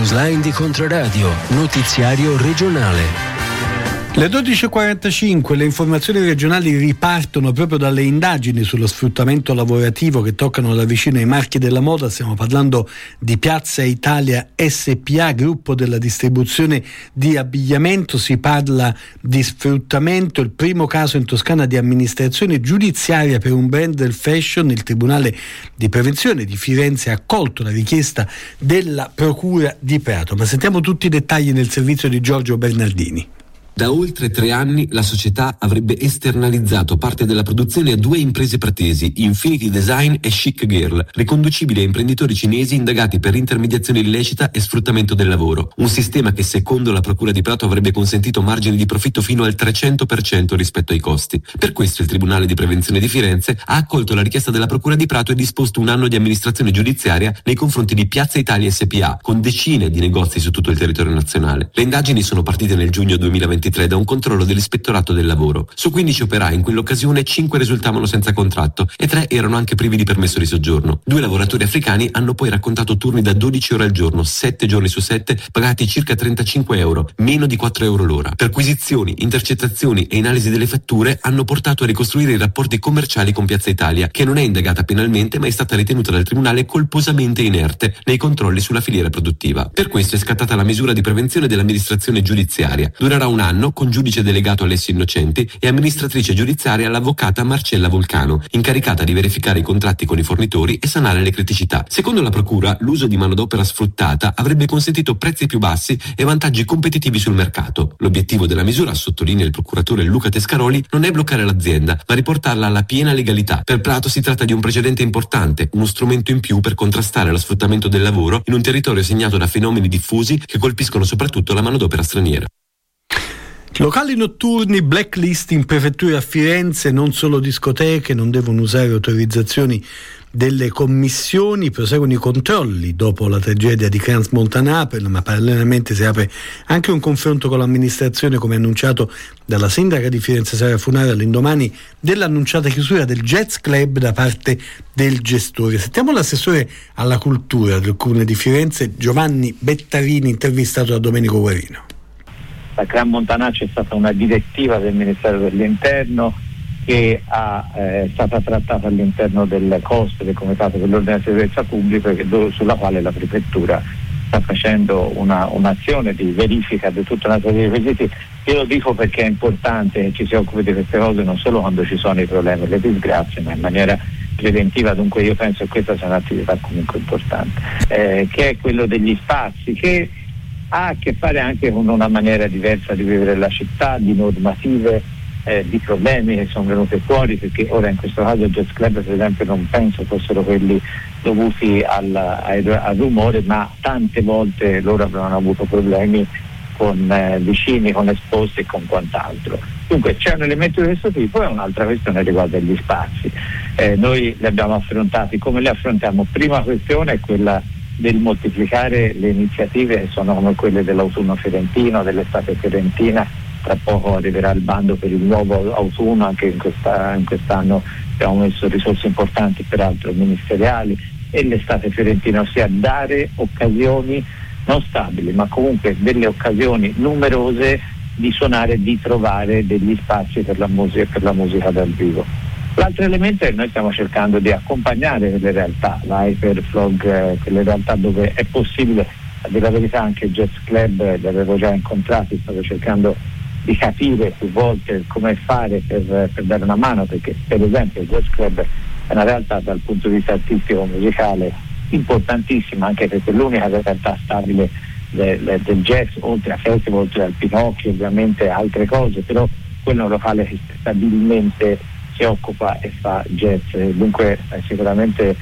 Newsline di Controradio, notiziario regionale. Le 12.45, le informazioni regionali ripartono proprio dalle indagini sullo sfruttamento lavorativo che toccano da vicino i marchi della moda. Stiamo parlando di Piazza Italia SPA, gruppo della distribuzione di abbigliamento. Si parla di sfruttamento, il primo caso in Toscana di amministrazione giudiziaria per un brand del fashion. Il Tribunale di Prevenzione di Firenze ha accolto la richiesta della Procura di Prato. Ma sentiamo tutti i dettagli nel servizio di Giorgio Bernardini. Da oltre 3 anni la società avrebbe esternalizzato parte della produzione a 2 imprese pratesi, Infinity Design e Chic Girl, riconducibili a imprenditori cinesi indagati per intermediazione illecita e sfruttamento del lavoro. Un sistema che secondo la Procura di Prato avrebbe consentito margini di profitto fino al 300% rispetto ai costi. Per questo il Tribunale di Prevenzione di Firenze ha accolto la richiesta della Procura di Prato e disposto un anno di amministrazione giudiziaria nei confronti di Piazza Italia SPA, con decine di negozi su tutto il territorio nazionale. Le indagini sono partite nel giugno 2023 da un controllo dell'Ispettorato del Lavoro. Su 15 operai in quell'occasione 5 risultavano senza contratto e 3 erano anche privi di permesso di soggiorno. 2 lavoratori africani hanno poi raccontato turni da 12 ore al giorno, 7 giorni su 7, pagati circa 35 euro, meno di 4 euro l'ora. Perquisizioni, intercettazioni e analisi delle fatture hanno portato a ricostruire i rapporti commerciali con Piazza Italia, che non è indagata penalmente ma è stata ritenuta dal Tribunale colposamente inerte nei controlli sulla filiera produttiva. Per questo è scattata la misura di prevenzione dell'amministrazione giudiziaria. Durerà un anno con giudice delegato Alessio Innocenti e amministratrice giudiziaria l'avvocata Marcella Vulcano, incaricata di verificare i contratti con i fornitori e sanare le criticità. Secondo la Procura, l'uso di manodopera sfruttata avrebbe consentito prezzi più bassi e vantaggi competitivi sul mercato. L'obiettivo della misura, sottolinea il procuratore Luca Tescaroli, non è bloccare l'azienda, ma riportarla alla piena legalità. Per Prato si tratta di un precedente importante, uno strumento in più per contrastare lo sfruttamento del lavoro in un territorio segnato da fenomeni diffusi che colpiscono soprattutto la manodopera straniera. Locali notturni, blacklist in prefettura a Firenze, non solo discoteche, non devono usare autorizzazioni delle commissioni, proseguono i controlli dopo la tragedia di Crans-Montanape, ma parallelamente si apre anche un confronto con l'amministrazione, come annunciato dalla sindaca di Firenze Sara Funaro all'indomani dell'annunciata chiusura del Jazz Club da parte del gestore. Sentiamo l'assessore alla cultura del Comune di Firenze, Giovanni Bettarini, intervistato da Domenico Guarino. La Crans-Montanape è stata una direttiva del Ministero dell'Interno che è stata trattata all'interno del COSP, del Comitato dell'Ordine e Sicurezza Pubblica, sulla quale la Prefettura sta facendo un'azione di verifica di tutta una serie di requisiti. Io lo dico perché è importante che ci si occupi di queste cose non solo quando ci sono i problemi e le disgrazie, ma in maniera preventiva. Dunque io penso che questa sia un'attività comunque importante, che è quello degli spazi, che ha a che fare anche con una maniera diversa di vivere la città, di normative, di problemi che sono venuti fuori, perché ora in questo caso il Jazz Club per esempio non penso fossero quelli dovuti al rumore, ma tante volte loro avevano avuto problemi con vicini, con esposti e con quant'altro. Dunque c'è un elemento di questo tipo e un'altra questione riguarda gli spazi. Noi li abbiamo affrontati come li affrontiamo. Prima questione è quella del moltiplicare le iniziative che sono come quelle dell'autunno fiorentino, dell'estate fiorentina. Tra poco arriverà il bando per il nuovo autunno, anche in quest'anno abbiamo messo risorse importanti peraltro ministeriali, e l'estate fiorentina, ossia dare occasioni non stabili ma comunque delle occasioni numerose di suonare e di trovare degli spazi per la musica e per la musica dal vivo. L'altro elemento è che noi stiamo cercando di accompagnare le realtà, l'Hyperflog, quelle realtà dove è possibile. A dire la verità anche il Jazz Club li avevo già incontrati, stavo cercando di capire più volte come fare per dare una mano, perché per esempio il Jazz Club è una realtà dal punto di vista artistico musicale importantissima, anche perché è l'unica realtà stabile del jazz, oltre a festival, oltre al Pinocchio, ovviamente altre cose, però quello è un locale che stabilmente si occupa e fa jazz, dunque sicuramente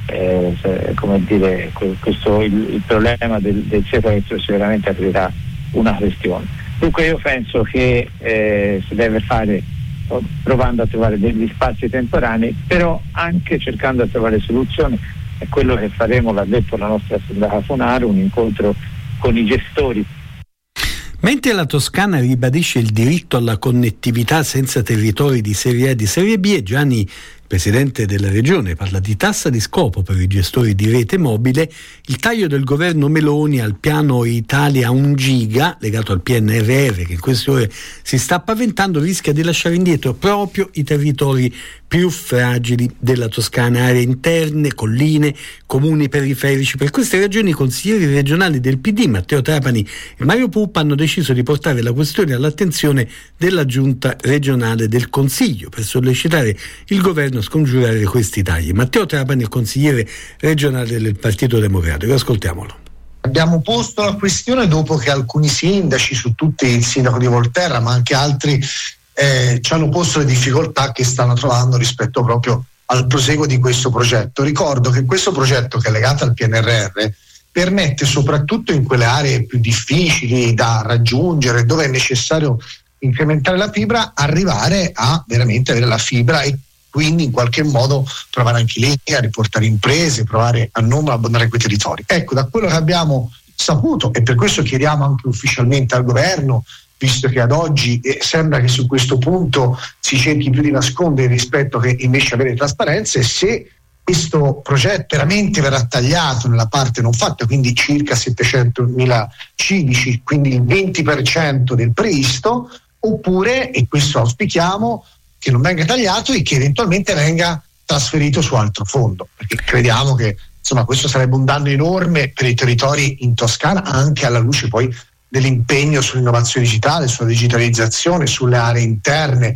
come dire, il problema del sequestro sicuramente aprirà una questione. Dunque io penso che si deve fare provando a trovare degli spazi temporanei, però anche cercando di trovare soluzioni. È quello che faremo, l'ha detto la nostra sindaca Funaro, un incontro con i gestori. Mentre la Toscana ribadisce il diritto alla connettività senza territori di serie A e di serie B, Gianni presidente della regione, parla di tassa di scopo per i gestori di rete mobile, il taglio del governo Meloni al piano Italia 1 giga, legato al PNRR che in queste ore si sta paventando, rischia di lasciare indietro proprio i territori più fragili della Toscana, aree interne, colline, comuni periferici. Per queste ragioni i consiglieri regionali del PD, Matteo Trapani e Mario Puppa, hanno deciso di portare la questione all'attenzione della giunta regionale del Consiglio per sollecitare il governo a scongiurare questi tagli. Matteo Trapani, il consigliere regionale del Partito Democratico. Ascoltiamolo. Abbiamo posto la questione dopo che alcuni sindaci, su tutti il sindaco di Volterra, ma anche altri, ci hanno posto le difficoltà che stanno trovando rispetto proprio al proseguo di questo progetto. Ricordo che questo progetto, che è legato al PNRR, permette soprattutto in quelle aree più difficili da raggiungere, dove è necessario incrementare la fibra, arrivare a veramente avere la fibra e quindi in qualche modo provare anche lì a riportare imprese, provare a non abbandonare quei territori. Ecco, da quello che abbiamo saputo, e per questo chiediamo anche ufficialmente al governo, visto che ad oggi sembra che su questo punto si cerchi più di nascondere rispetto che invece avere trasparenza, e se questo progetto veramente verrà tagliato nella parte non fatta, quindi circa 700.000 civici, quindi il 20% del previsto, oppure, e questo auspichiamo, che non venga tagliato e che eventualmente venga trasferito su altro fondo, perché crediamo che insomma questo sarebbe un danno enorme per i territori in Toscana, anche alla luce poi dell'impegno sull'innovazione digitale, sulla digitalizzazione, sulle aree interne.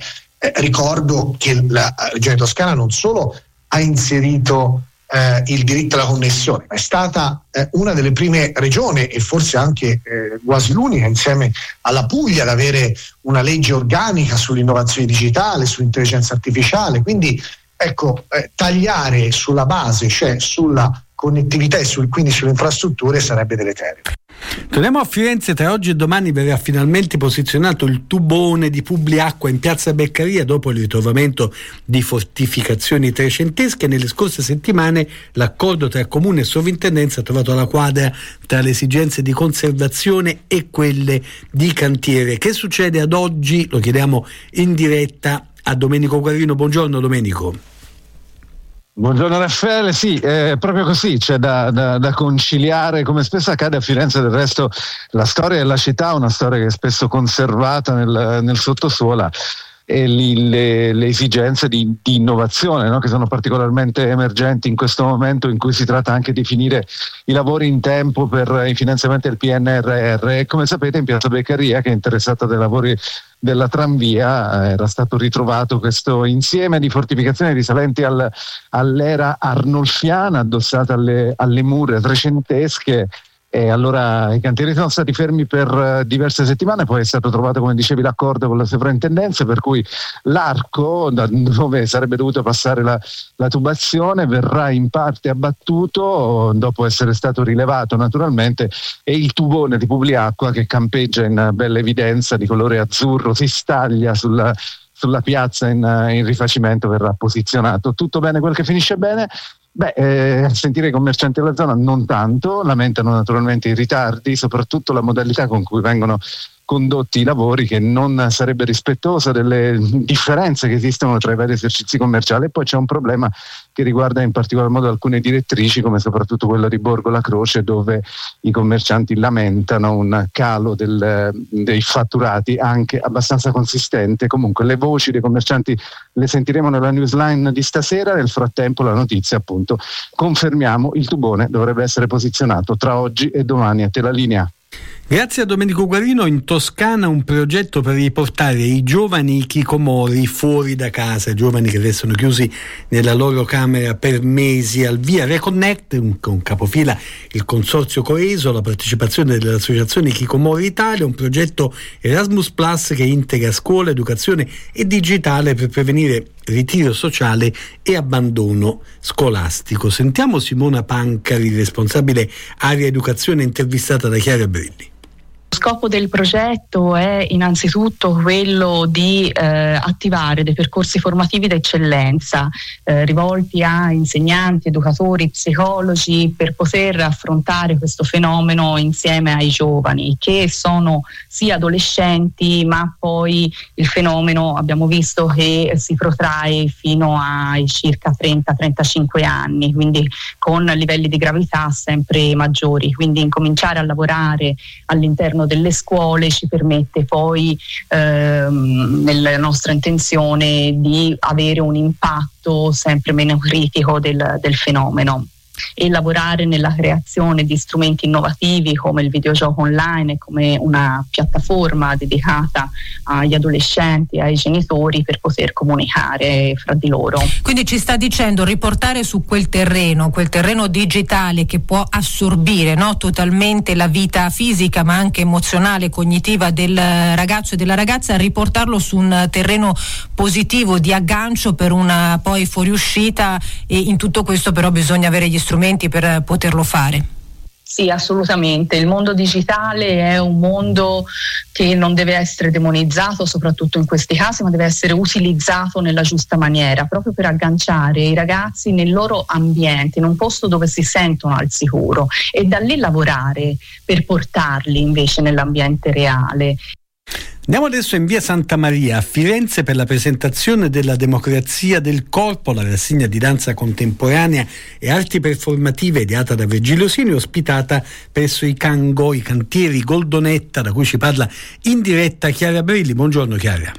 Ricordo che la Regione Toscana non solo ha inserito il diritto alla connessione, ma è stata una delle prime regioni, e forse anche quasi l'unica insieme alla Puglia, ad avere una legge organica sull'innovazione digitale, sull'intelligenza artificiale. Quindi ecco, tagliare sulla base, cioè sulla connettività e quindi sulle infrastrutture, sarebbe deleterio. Torniamo a Firenze. Tra oggi e domani verrà finalmente posizionato il tubone di Publiacqua in piazza Beccaria dopo il ritrovamento di fortificazioni trecentesche. Nelle scorse settimane l'accordo tra comune e sovrintendenza ha trovato la quadra tra le esigenze di conservazione e quelle di cantiere. Che succede ad oggi? Lo chiediamo in diretta a Domenico Guarino. Buongiorno Domenico. Buongiorno Raffaele, sì, è proprio così, c'è da conciliare, come spesso accade a Firenze. Del resto la storia della città è una storia che è spesso conservata nel sottosuola, e le esigenze di innovazione, no? Che sono particolarmente emergenti in questo momento in cui si tratta anche di finire i lavori in tempo per i finanziamenti del PNRR. E come sapete, in piazza Beccaria, che è interessata dai lavori della tranvia, era stato ritrovato questo insieme di fortificazioni risalenti all'era arnolfiana, addossate alle mura trecentesche. E allora i cantieri sono stati fermi per diverse settimane, poi è stato trovato, come dicevi, l'accordo con la sovrintendenza, per cui l'arco da dove sarebbe dovuto passare la tubazione verrà in parte abbattuto dopo essere stato rilevato naturalmente, e il tubone di Publiacqua, che campeggia in bella evidenza di colore azzurro, si staglia sulla piazza in rifacimento, verrà posizionato. Tutto bene quel che finisce bene? Sentire i commercianti della zona non tanto, lamentano naturalmente i ritardi, soprattutto la modalità con cui vengono condotti i lavori, che non sarebbe rispettosa delle differenze che esistono tra i vari esercizi commerciali. E poi c'è un problema che riguarda in particolar modo alcune direttrici, come soprattutto quella di Borgo La Croce, dove i commercianti lamentano un calo dei fatturati anche abbastanza consistente. Comunque le voci dei commercianti le sentiremo nella newsline di stasera. Nel frattempo la notizia, appunto, confermiamo, il tubone dovrebbe essere posizionato tra oggi e domani. A te la linea. Grazie a Domenico Guarino. In Toscana un progetto per riportare i giovani hikikomori fuori da casa, giovani che restano chiusi nella loro camera per mesi. Al via Reconnect, con capofila il Consorzio Coeso, la partecipazione dell'Associazione Hikikomori Italia, un progetto Erasmus Plus che integra scuola, educazione e digitale per prevenire ritiro sociale e abbandono scolastico. Sentiamo Simona Pancari, responsabile area educazione, intervistata da Chiara Brilli. Lo scopo del progetto è innanzitutto quello di attivare dei percorsi formativi d'eccellenza rivolti a insegnanti, educatori, psicologi, per poter affrontare questo fenomeno insieme ai giovani, che sono sì adolescenti, ma poi il fenomeno abbiamo visto che si protrae fino ai circa 30-35 anni, quindi con livelli di gravità sempre maggiori. Quindi incominciare a lavorare all'interno delle scuole ci permette poi nella nostra intenzione di avere un impatto sempre meno critico del fenomeno, e lavorare nella creazione di strumenti innovativi come il videogioco online e come una piattaforma dedicata agli adolescenti e ai genitori per poter comunicare fra di loro. Quindi ci sta dicendo riportare su quel terreno digitale che può assorbire, no, totalmente la vita fisica ma anche emozionale, cognitiva del ragazzo e della ragazza, riportarlo su un terreno positivo di aggancio per una poi fuoriuscita, e in tutto questo però bisogna avere gli strumenti per poterlo fare. Sì, assolutamente. Il mondo digitale è un mondo che non deve essere demonizzato, soprattutto in questi casi, ma deve essere utilizzato nella giusta maniera, proprio per agganciare i ragazzi nel loro ambiente, in un posto dove si sentono al sicuro, e da lì lavorare per portarli invece nell'ambiente reale. Andiamo adesso in via Santa Maria a Firenze per la presentazione della Democrazia del Corpo, la rassegna di danza contemporanea e arti performative ideata da Virgilio Sieni, ospitata presso i Cango, i cantieri Goldonetta, da cui ci parla in diretta Chiara Brilli. Buongiorno Chiara.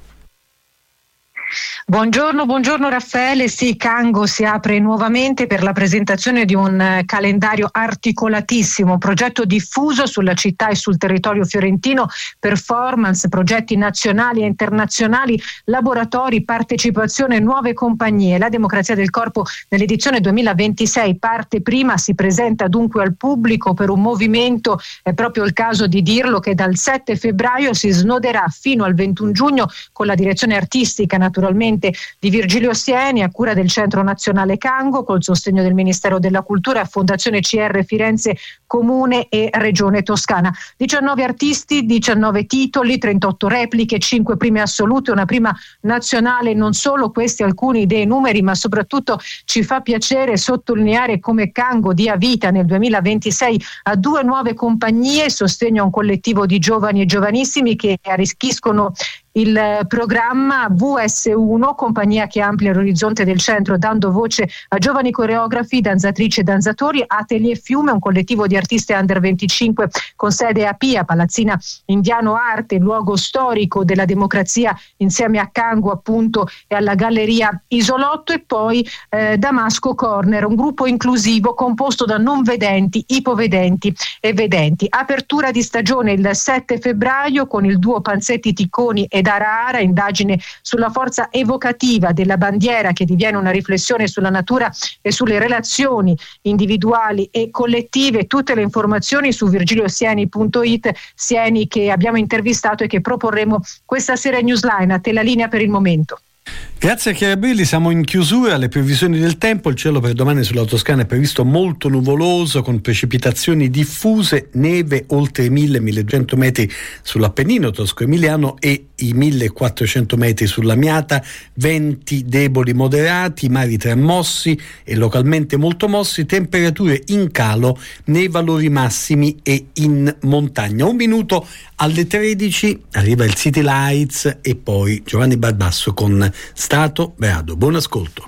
Buongiorno Raffaele. Sì, Cango si apre nuovamente per la presentazione di un calendario articolatissimo, un progetto diffuso sulla città e sul territorio fiorentino, performance, progetti nazionali e internazionali, laboratori, partecipazione, nuove compagnie. La Democrazia del Corpo nell'edizione 2026 parte prima, si presenta dunque al pubblico per un movimento, è proprio il caso di dirlo, che dal 7 febbraio si snoderà fino al 21 giugno con la direzione artistica naturalmente di Virgilio Sieni, a cura del Centro Nazionale Cango, col sostegno del Ministero della Cultura, Fondazione CR Firenze, Comune e Regione Toscana. 19 artisti, 19 titoli, 38 repliche, 5 prime assolute, una prima nazionale. Non solo questi alcuni dei numeri, ma soprattutto ci fa piacere sottolineare come Cango dia vita nel 2026 a 2 nuove compagnie, sostegno a un collettivo di giovani e giovanissimi che arricchiscono il programma. VS1, compagnia che amplia l'orizzonte del centro dando voce a giovani coreografi, danzatrici e danzatori. Atelier Fiume, un collettivo di artiste under 25 con sede a Pia, Palazzina Indiano Arte, luogo storico della democrazia, insieme a Cango appunto e alla Galleria Isolotto. E poi Damasco Corner, un gruppo inclusivo composto da non vedenti, ipovedenti e vedenti. Apertura di stagione il 7 febbraio con il duo Panzetti Ticconi e Ara, indagine sulla forza evocativa della bandiera che diviene una riflessione sulla natura e sulle relazioni individuali e collettive. Tutte le informazioni su virgiliosieni.it, Sieni che abbiamo intervistato e che proporremo questa sera in Newsline. A te la linea per il momento. Grazie a Chiara Brilli, siamo in chiusura. Le previsioni del tempo: il cielo per domani sulla Toscana è previsto molto nuvoloso con precipitazioni diffuse, neve oltre i 1000-1200 metri sull'Appennino tosco-emiliano e i 1400 metri sulla Miata, venti deboli moderati, mari tramossi e localmente molto mossi, temperature in calo nei valori massimi e in montagna. 1 minuto alle 13 arriva il City Lights e poi Giovanni Barbasso con Stato Brado. Buon ascolto.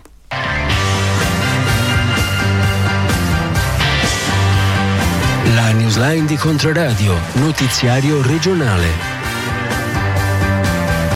La Newsline di Controradio, notiziario regionale.